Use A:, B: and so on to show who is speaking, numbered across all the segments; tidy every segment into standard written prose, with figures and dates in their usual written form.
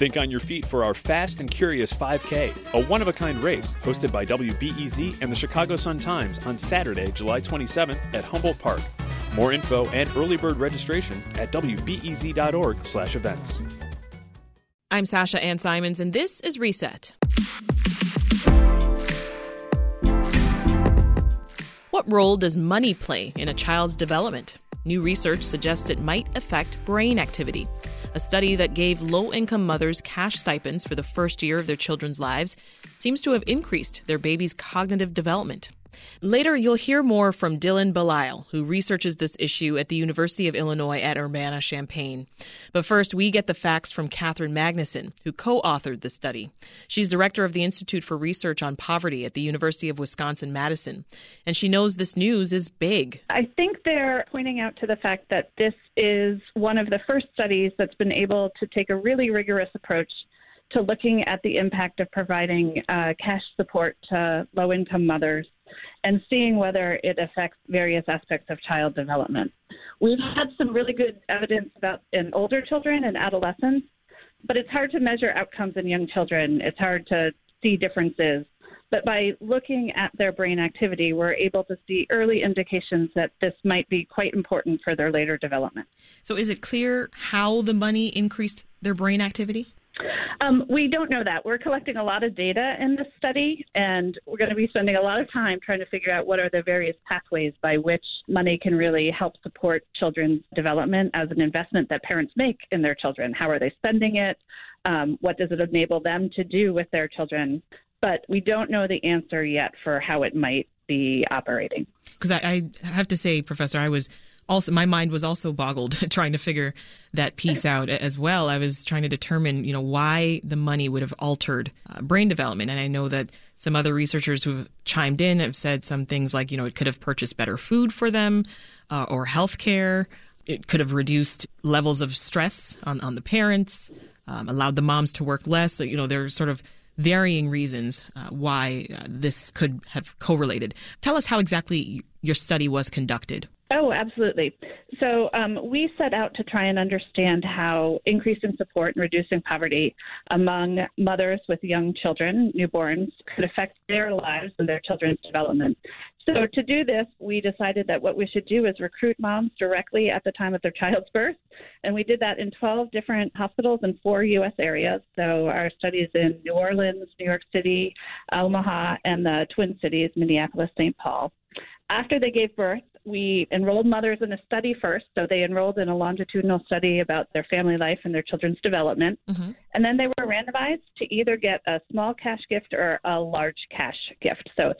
A: Think on your feet for our Fast and Curious 5K, a one-of-a-kind race hosted by WBEZ and the Chicago Sun-Times on Saturday, July 27th at Humboldt Park. More info and early bird registration at wbez.org/events.
B: I'm Sasha Ann Simons, and this is Reset. What role does money play in a child's development? New research suggests it might affect brain activity. A study that gave low-income mothers cash stipends for the first year of their children's lives seems to have increased their baby's cognitive development. Later, you'll hear more from Dylan Belisle, who researches this issue at the University of Illinois at Urbana-Champaign. But first, we get the facts from Catherine Magnuson, who co-authored the study. She's director of the Institute for Research on Poverty at the University of Wisconsin-Madison, and she knows this news is big.
C: I think they're pointing out to the fact that this is one of the first studies that's been able to take a really rigorous approach to looking at the impact of providing cash support to low-income mothers and seeing whether it affects various aspects of child development. We've had some really good evidence about in older children and adolescents, but it's hard to measure outcomes in young children. It's hard to see differences. But by looking at their brain activity, we're able to see early indications that this might be quite important for their later development.
B: So is it clear how the money increased their brain activity?
C: We don't know that. We're collecting a lot of data in this study, and we're going to be spending a lot of time trying to figure out what are the various pathways by which money can really help support children's development as an investment that parents make in their children. How are they spending it? What does it enable them to do with their children? But we don't know the answer yet for how it might be operating.
B: Because I have to say, Professor, my mind was also boggled trying to figure that piece out as well. I was trying to determine, why the money would have altered brain development. And I know that some other researchers who've chimed in have said some things like, it could have purchased better food for them or health care. It could have reduced levels of stress on the parents, allowed the moms to work less. There are sort of varying reasons why this could have correlated. Tell us how exactly your study was conducted.
C: Oh, absolutely. So we set out to try and understand how increasing support and reducing poverty among mothers with young children, newborns, could affect their lives and their children's development. So to do this, we decided that what we should do is recruit moms directly at the time of their child's birth. And we did that in 12 different hospitals in 4 U.S. areas. So our studies in New Orleans, New York City, Omaha, and the Twin Cities, Minneapolis, St. Paul. After they gave birth, we enrolled mothers in a study first. So they enrolled in a longitudinal study about their family life and their children's development. Mm-hmm. And then they were randomized to either get a small cash gift or a large cash gift. So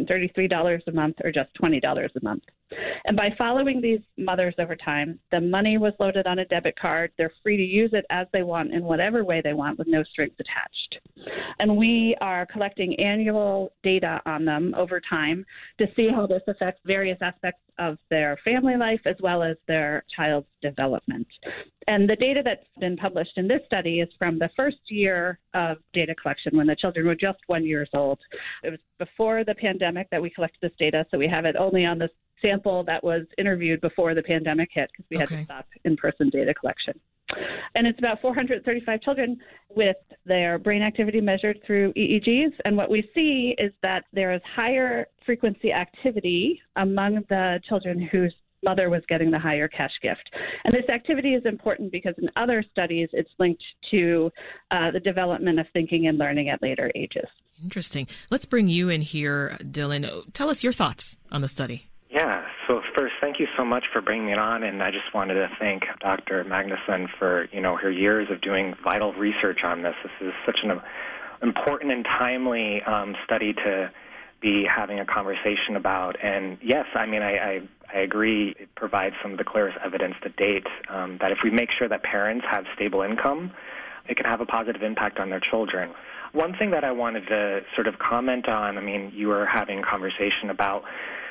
C: $333 a month or just $20 a month. And by following these mothers over time, the money was loaded on a debit card. They're free to use it as they want in whatever way they want with no strings attached. And we are collecting annual data on them over time to see how this affects various aspects of their family life as well as their child's development. And the data that's been published in this study is from the first year of data collection when the children were just 1 year old. It was before the pandemic that we collected this data, so we have it only on the sample that was interviewed before the pandemic hit because we had to stop in-person data collection. And it's about 435 children with their brain activity measured through EEGs. And what we see is that there is higher frequency activity among the children whose mother was getting the higher cash gift. And this activity is important because in other studies, it's linked to the development of thinking and learning at later ages.
B: Interesting. Let's bring you in here, Dylan. Tell us your thoughts on the study.
D: Yeah, so first, thank you so much for bringing me on, and I just wanted to thank Dr. Magnuson for, her years of doing vital research on this. This is such an important and timely study to be having a conversation about. And yes, I agree, it provides some of the clearest evidence to date that if we make sure that parents have stable income, it can have a positive impact on their children. One thing that I wanted to sort of comment on, you were having a conversation about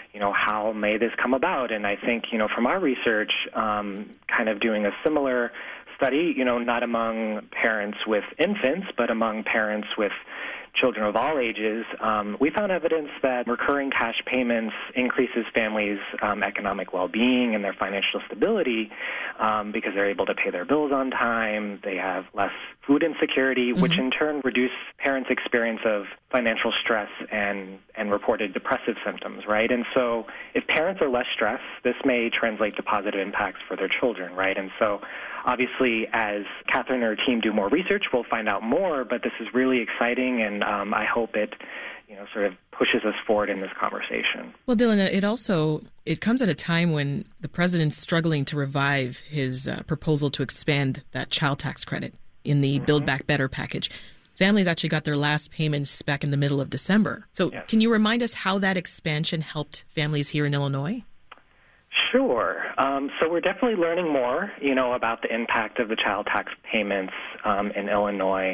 D: how may this come about? And I think, from our research, kind of doing a similar study, not among parents with infants, but among parents with children of all ages, we found evidence that recurring cash payments increases families' economic well-being and their financial stability because they're able to pay their bills on time, they have less food insecurity, which in turn reduce parents' experience of financial stress and reported depressive symptoms, right? And so if parents are less stressed, this may translate to positive impacts for their children, right? And so obviously, as Catherine and her team do more research, we'll find out more, but this is really exciting, and I hope it sort of pushes us forward in this conversation.
B: Well, Dylan, it comes at a time when the president's struggling to revive his proposal to expand that child tax credit in the Build Back Better package. Families actually got their last payments back in the middle of December. So Can you remind us how that expansion helped families here in Illinois?
D: Sure. So we're definitely learning more, about the impact of the child tax payments in Illinois.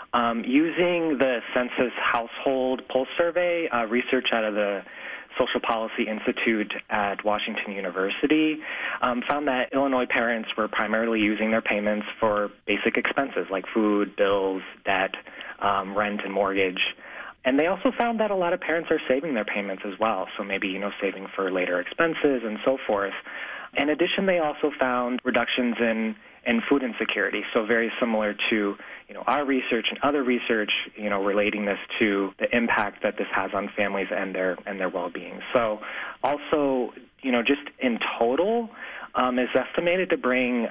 D: Using the Census Household Pulse Survey, research out of the Social Policy Institute at Washington University found that Illinois parents were primarily using their payments for basic expenses like food, bills, debt, rent, and mortgage. And they also found that a lot of parents are saving their payments as well, so maybe, saving for later expenses and so forth. In addition, they also found reductions in food insecurity, so very similar to, our research and other research, relating this to the impact that this has on families and their well-being. So also, just in total, is estimated to bring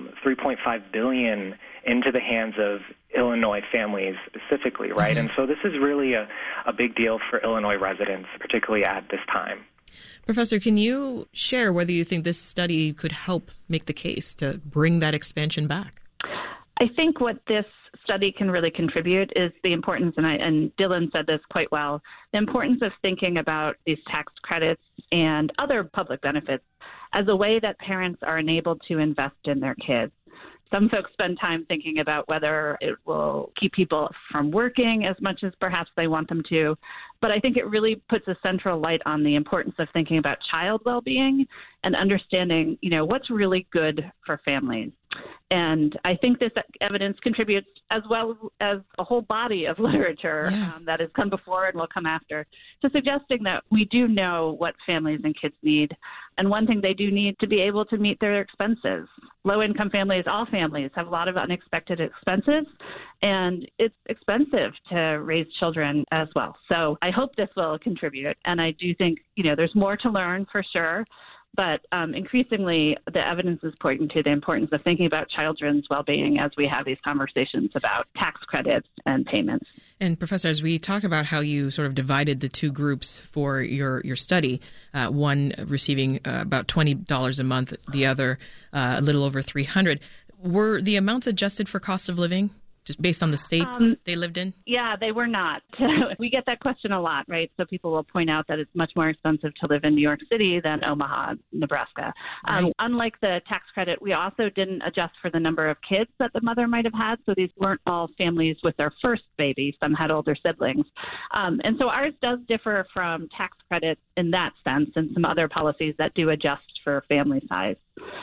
D: $3.5 billion into the hands of Illinois families specifically, right? And so this is really a big deal for Illinois residents, particularly at this time.
B: Professor, can you share whether you think this study could help make the case to bring that expansion back?
C: I think what this study can really contribute is the importance, and Dylan said this quite well, the importance of thinking about these tax credits and other public benefits as a way that parents are enabled to invest in their kids. Some folks spend time thinking about whether it will keep people from working as much as perhaps they want them to. But I think it really puts a central light on the importance of thinking about child well-being and understanding, what's really good for families. And I think this evidence contributes, as well as a whole body of literature that has come before and will come after, to suggesting that we do know what families and kids need. And one thing they do need to be able to meet their expenses. Low-income families, all families, have a lot of unexpected expenses, and it's expensive to raise children as well. So I hope this will contribute, and I do think, there's more to learn for sure. But increasingly, the evidence is pointing to the importance of thinking about children's well-being as we have these conversations about tax credits and payments.
B: And Professor, as we talk about how you sort of divided the two groups for your study, one receiving about $20 a month, the other a little over $300, were the amounts adjusted for cost of living? Just based on the states they lived in?
C: Yeah, they were not. We get that question a lot, right? So people will point out that it's much more expensive to live in New York City than Omaha, Nebraska.
B: Right.
C: Unlike the tax credit, we also didn't adjust for the number of kids that the mother might have had. So these weren't all families with their first baby. Some had older siblings. And so ours does differ from tax credits in that sense and some other policies that do adjust for family size.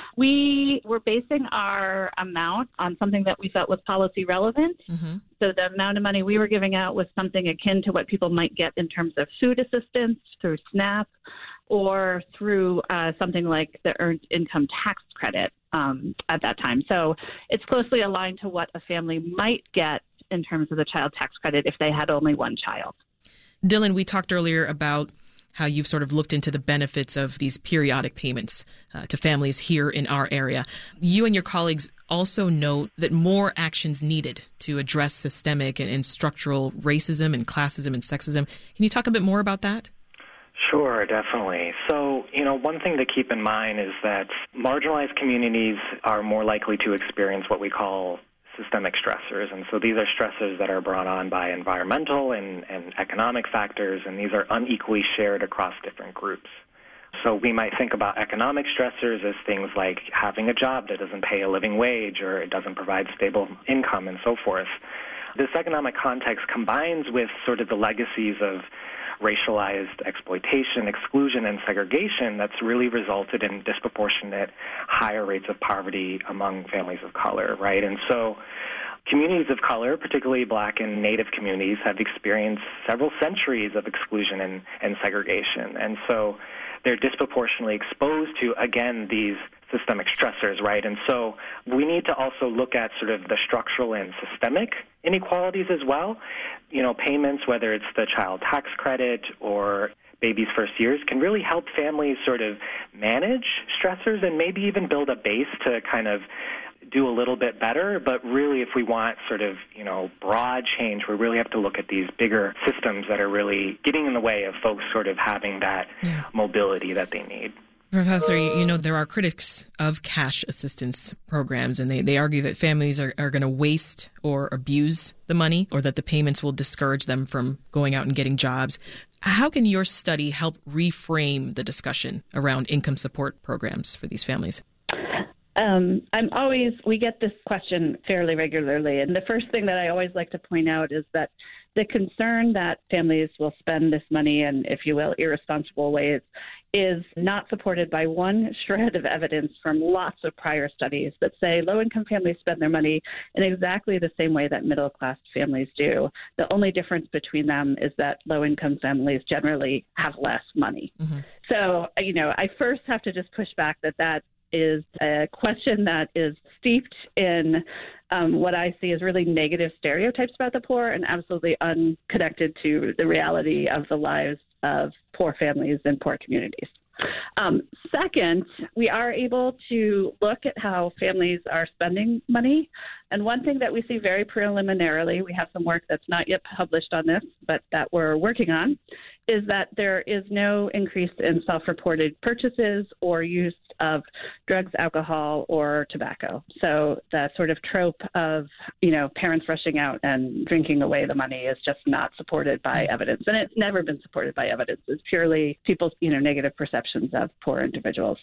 C: We were basing our amount on something that we felt was policy relevant. Mm-hmm. So the amount of money we were giving out was something akin to what people might get in terms of food assistance through SNAP or through something like the Earned Income Tax Credit at that time. So it's closely aligned to what a family might get in terms of the child tax credit if they had only one child.
B: Dylan, we talked earlier about how you've sort of looked into the benefits of these periodic payments to families here in our area. You and your colleagues also note that more action's needed to address systemic and structural racism and classism and sexism. Can you talk a bit more about that?
D: Sure, definitely. So, one thing to keep in mind is that marginalized communities are more likely to experience what we call systemic stressors. And so these are stressors that are brought on by environmental and economic factors, and these are unequally shared across different groups. So we might think about economic stressors as things like having a job that doesn't pay a living wage or it doesn't provide stable income and so forth. This economic context combines with sort of the legacies of racialized exploitation, exclusion, and segregation that's really resulted in disproportionate higher rates of poverty among families of color, right? And so communities of color, particularly Black and Native communities, have experienced several centuries of exclusion and segregation. And so they're disproportionately exposed to, again, these systemic stressors, right? And so we need to also look at sort of the structural and systemic inequalities as well. You know, payments, whether it's the child tax credit or baby's first years, can really help families sort of manage stressors and maybe even build a base to kind of do a little bit better. But really, if we want sort of, you know, broad change, we really have to look at these bigger systems that are really getting in the way of folks sort of having that mobility that they need.
B: Professor, you know, there are critics of cash assistance programs, and they argue that families are going to waste or abuse the money, or that the payments will discourage them from going out and getting jobs. How can your study help reframe the discussion around income support programs for these families?
C: We get this question fairly regularly. And the first thing that I always like to point out is that the concern that families will spend this money in, if you will, irresponsible ways is not supported by one shred of evidence from lots of prior studies that say low-income families spend their money in exactly the same way that middle-class families do. The only difference between them is that low-income families generally have less money. Mm-hmm. So, you know, I first have to just push back that is a question that is steeped in what I see as really negative stereotypes about the poor and absolutely unconnected to the reality of the lives of poor families and poor communities. Second, we are able to look at how families are spending money. And one thing that we see very preliminarily, we have some work that's not yet published on this, but that we're working on, is that there is no increase in self-reported purchases or use of drugs, alcohol, or tobacco. So the sort of trope of, you know, parents rushing out and drinking away the money is just not supported by evidence. And it's never been supported by evidence. It's purely people's, you know, negative perceptions of poor individuals.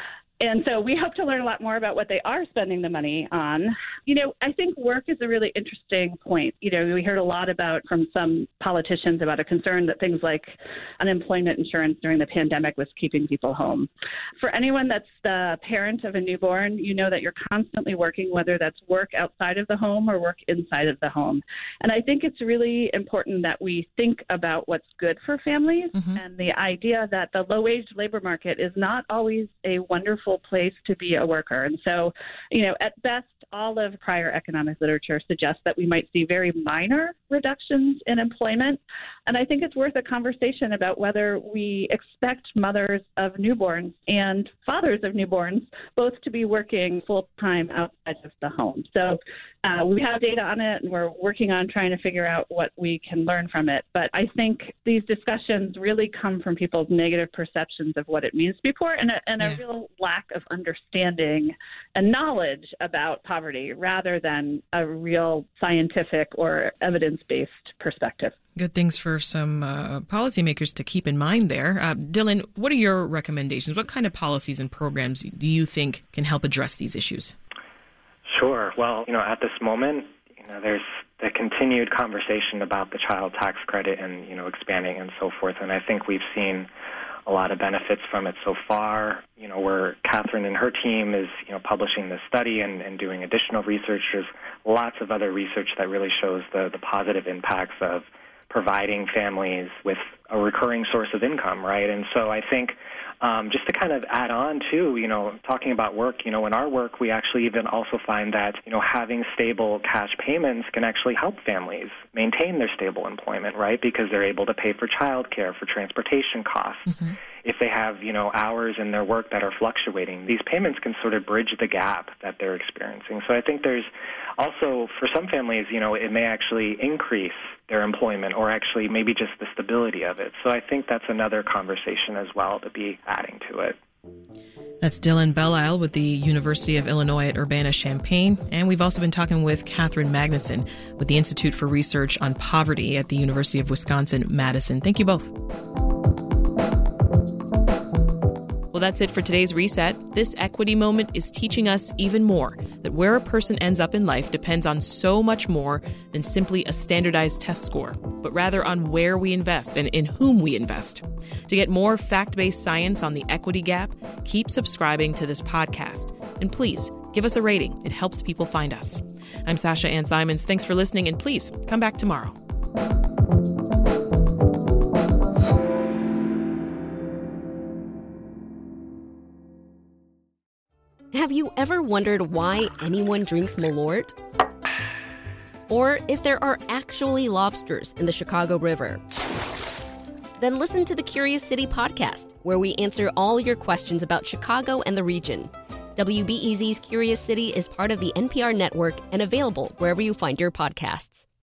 C: And so we hope to learn a lot more about what they are spending the money on. You know, I think work is a really interesting point. You know, we heard a lot from some politicians about a concern that things like unemployment insurance during the pandemic was keeping people home. For anyone that's the parent of a newborn, you know that you're constantly working, whether that's work outside of the home or work inside of the home. And I think it's really important that we think about what's good for families and the idea that the low-wage labor market is not always a wonderful place to be a worker. And so, you know, at best, all of prior economic literature suggests that we might see very minor reductions in employment. And I think it's worth a conversation about whether we expect mothers of newborns and fathers of newborns both to be working full-time outside of the home. So we have data on it, and we're working on trying to figure out what we can learn from it. But I think these discussions really come from people's negative perceptions of what it means to be poor and a real lack of understanding and knowledge about poverty rather than a real scientific or evidence-based perspective.
B: Good things for some policymakers to keep in mind there. Dylan, what are your recommendations? What kind of policies and programs do you think can help address these issues?
D: Sure. Well, you know, at this moment, you know, there's the continued conversation about the child tax credit and, you know, expanding and so forth. And I think we've seen a lot of benefits from it so far. You know, where Catherine and her team is, you know, publishing this study and doing additional research. There's lots of other research that really shows the positive impacts of providing families with a recurring source of income, right? And so I think just to kind of add on to, you know, talking about work, you know, in our work, we actually even also find that, you know, having stable cash payments can actually help families maintain their stable employment, right? Because they're able to pay for childcare, for transportation costs. Mm-hmm. If they have, you know, hours in their work that are fluctuating, these payments can sort of bridge the gap that they're experiencing. So I think there's also, for some families, you know, it may actually increase their employment or actually maybe just the stability of it. So I think that's another conversation as well to be adding to it.
B: That's Dylan Belisle with the University of Illinois at Urbana-Champaign. And we've also been talking with Catherine Magnuson with the Institute for Research on Poverty at the University of Wisconsin-Madison. Thank you both. Well, that's it for today's Reset. This equity moment is teaching us even more that where a person ends up in life depends on so much more than simply a standardized test score, but rather on where we invest and in whom we invest. To get more fact-based science on the equity gap, keep subscribing to this podcast. And please, Give us a rating. It helps people find us. I'm Sasha Ann Simons. Thanks for listening, and please come back tomorrow.
E: Have you ever wondered why anyone drinks Malort? Or if there are actually lobsters in the Chicago River? Then listen to the Curious City podcast, where we answer all your questions about Chicago and the region. WBEZ's Curious City is part of the NPR network and available wherever you find your podcasts.